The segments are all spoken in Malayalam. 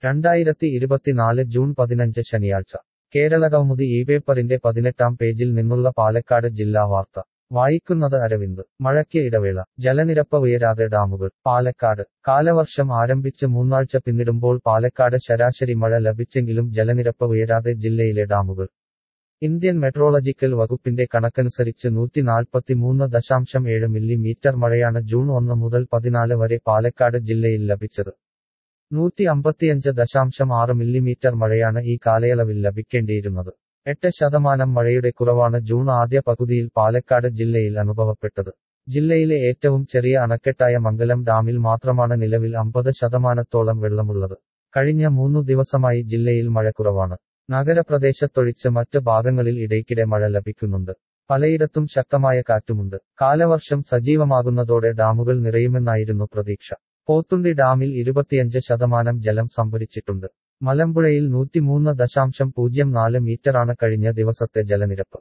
2024 ജൂൺ 15 ശനിയാഴ്ച കേരളകൗമുദി ഇപേപ്പറിന്റെ 18-ാം പേജിൽ നിന്നുള്ള പാലക്കാട് ജില്ലാ വാർത്ത വായിക്കുന്നത് അരവിന്ദ്. മഴയ്ക്ക് ഇടവേള, ജലനിരപ്പ് ഉയരാതെ ഡാമുകൾ. പാലക്കാട് കാലവർഷം ആരംഭിച്ച് മൂന്നാഴ്ച പിന്നിടുമ്പോൾ പാലക്കാട് ശരാശരി മഴ ലഭിച്ചെങ്കിലും ജലനിരപ്പ് ഉയരാതെ ജില്ലയിലെ ഡാമുകൾ. ഇന്ത്യൻ മെട്രോളജിക്കൽ വകുപ്പിന്റെ കണക്കനുസരിച്ച് 143.7 മില്ലിമീറ്റർ മഴയാണ് ജൂൺ 1 മുതൽ 14 വരെ പാലക്കാട് ജില്ലയിൽ ലഭിച്ചത്. 155.6 മില്ലിമീറ്റർ മഴയാണ് ഈ കാലയളവിൽ ലഭിക്കേണ്ടിയിരുന്നത്. 8% മഴയുടെ കുറവാണ് ജൂൺ ആദ്യ പകുതിയിൽ പാലക്കാട് ജില്ലയിൽ അനുഭവപ്പെട്ടത്. ജില്ലയിലെ ഏറ്റവും ചെറിയ അണക്കെട്ടായ മംഗലം ഡാമിൽ മാത്രമാണ് നിലവിൽ 50%-ഓളം വെള്ളമുള്ളത്. കഴിഞ്ഞ 3 ദിവസമായി ജില്ലയിൽ മഴ കുറവാണ്. നഗരപ്രദേശത്തൊഴിച്ച് മറ്റ് ഭാഗങ്ങളിൽ ഇടയ്ക്കിടെ മഴ ലഭിക്കുന്നുണ്ട്. പലയിടത്തും ശക്തമായ കാറ്റുമുണ്ട്. കാലവർഷം സജീവമാകുന്നതോടെ ഡാമുകൾ നിറയുമെന്നായിരുന്നു പ്രതീക്ഷ. പോത്തുണ്ടി ഡാമിൽ 25% ജലം സംഭരിച്ചിട്ടുണ്ട്. മലമ്പുഴയിൽ 103.04 മീറ്ററാണ് കഴിഞ്ഞ ദിവസത്തെ ജലനിരപ്പ്.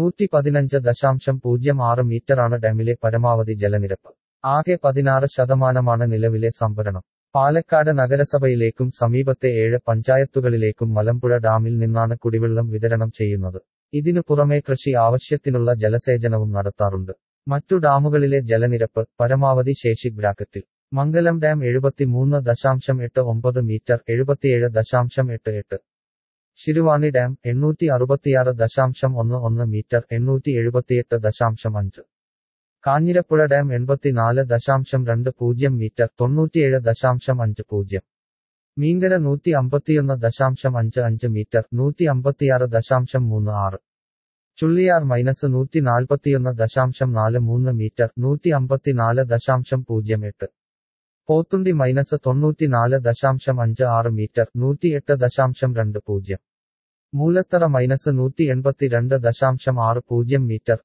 115.06 മീറ്ററാണ് ഡാമിലെ പരമാവധി ജലനിരപ്പ്. ആകെ 16%-മാണ് നിലവിലെ സംഭരണം. പാലക്കാട് നഗരസഭയിലേക്കും സമീപത്തെ 7 പഞ്ചായത്തുകളിലേക്കും മലമ്പുഴ ഡാമിൽ നിന്നാണ് കുടിവെള്ളം വിതരണം ചെയ്യുന്നത്. ഇതിനു പുറമെ കൃഷി ആവശ്യത്തിനുള്ള ജലസേചനവും നടത്താറുണ്ട്. മറ്റു ഡാമുകളിലെ ജലനിരപ്പ്, പരമാവധി ശേഷി ബ്രാക്കറ്റിൽ. Mangalam dam 73.89 metre 77.88. Siruvani dam 866.11 metre 878.5. Kanjirapuzha dam 84.20 metre 97.50. Meenkara 151.55 metre 156.36. Chulliyar -141.43 metre 154.08. Pothundi -94.56 metre 108.20. Moolathara -182.60 metre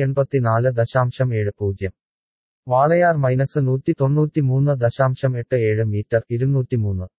184.70. Walayar -193.87 metre 203.